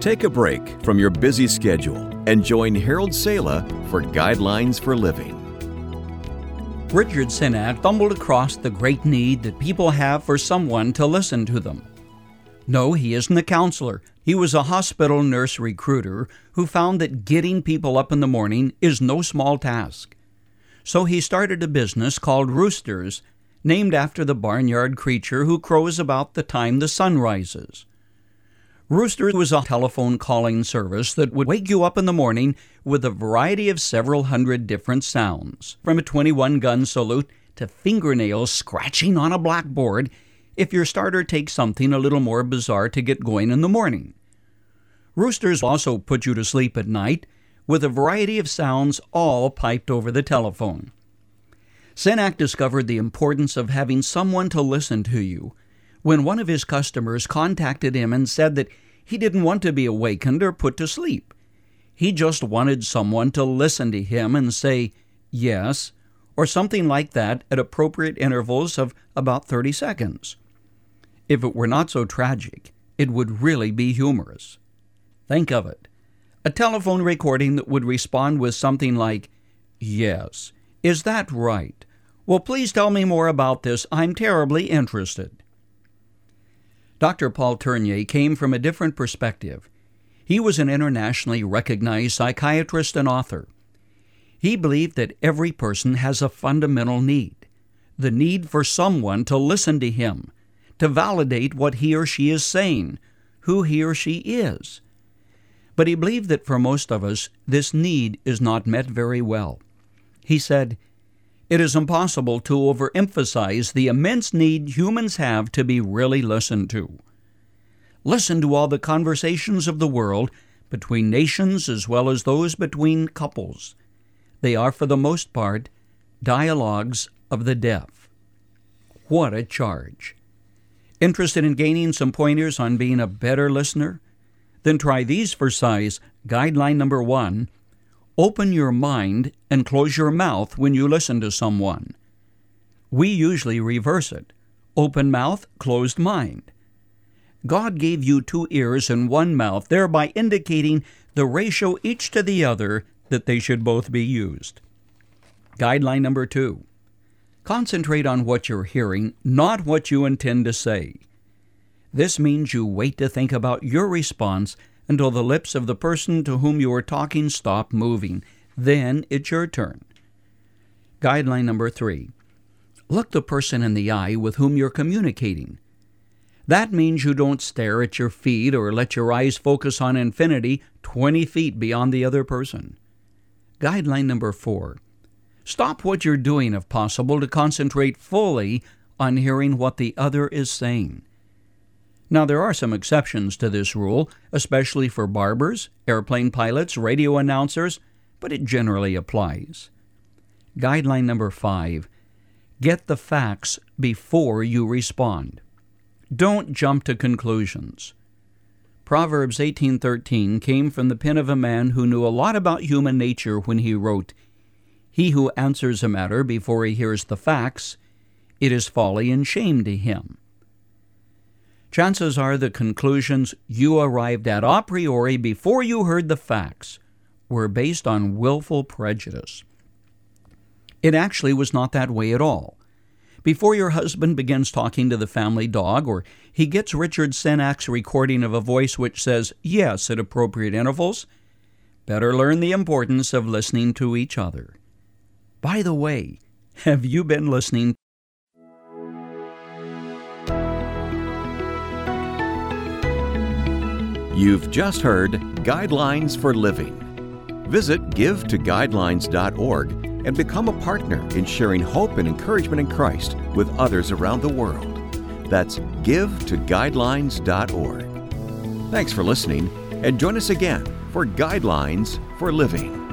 Take a break from your busy schedule and join Harold Sala for Guidelines for Living. Richard Sinek stumbled across the great need that people have for someone to listen to them. No, he isn't a counselor. He was a hospital nurse recruiter who found that getting people up in the morning is no small task. So he started a business called Roosters, named after the barnyard creature who crows about the time the sun rises. Roosters was a telephone calling service that would wake you up in the morning with a variety of several hundred different sounds, from a 21-gun salute to fingernails scratching on a blackboard if your starter takes something a little more bizarre to get going in the morning. Roosters also put you to sleep at night with a variety of sounds all piped over the telephone. Sinek discovered the importance of having someone to listen to you when one of his customers contacted him and said that he didn't want to be awakened or put to sleep. He just wanted someone to listen to him and say, yes, or something like that at appropriate intervals of about 30 seconds. If it were not so tragic, it would really be humorous. Think of it. A telephone recording that would respond with something like, yes, is that right? Well, please tell me more about this. I'm terribly interested. Dr. Paul Tournier came from a different perspective. He was an internationally recognized psychiatrist and author. He believed that every person has a fundamental need, the need for someone to listen to him, to validate what he or she is saying, who he or she is. But he believed that for most of us, this need is not met very well. He said, "It is impossible to overemphasize the immense need humans have to be really listened to. Listen to all the conversations of the world between nations as well as those between couples. They are, for the most part, dialogues of the deaf." What a charge! Interested in gaining some pointers on being a better listener? Then try these for size. Guideline number 1. Open your mind and close your mouth when you listen to someone. We usually reverse it. Open mouth, closed mind. God gave you 2 ears and 1 mouth, thereby indicating the ratio each to the other that they should both be used. Guideline number 2. Concentrate on what you're hearing, not what you intend to say. This means you wait to think about your response until the lips of the person to whom you are talking stop moving. Then it's your turn. Guideline number 3. Look the person in the eye with whom you're communicating. That means you don't stare at your feet or let your eyes focus on infinity 20 feet beyond the other person. Guideline number 4. Stop what you're doing, if possible, to concentrate fully on hearing what the other is saying. Now, there are some exceptions to this rule, especially for barbers, airplane pilots, radio announcers, but it generally applies. Guideline number 5. Get the facts before you respond. Don't jump to conclusions. Proverbs 18:13 came from the pen of a man who knew a lot about human nature when he wrote, "He who answers a matter before he hears the facts, it is folly and shame to him." Chances are the conclusions you arrived at a priori before you heard the facts were based on willful prejudice. It actually was not that way at all. Before your husband begins talking to the family dog, or he gets Richard Sinek's recording of a voice which says yes at appropriate intervals, better learn the importance of listening to each other. By the way, have you been listening? You've just heard Guidelines for Living. Visit givetoguidelines.org and become a partner in sharing hope and encouragement in Christ with others around the world. That's givetoguidelines.org. Thanks for listening, and join us again for Guidelines for Living.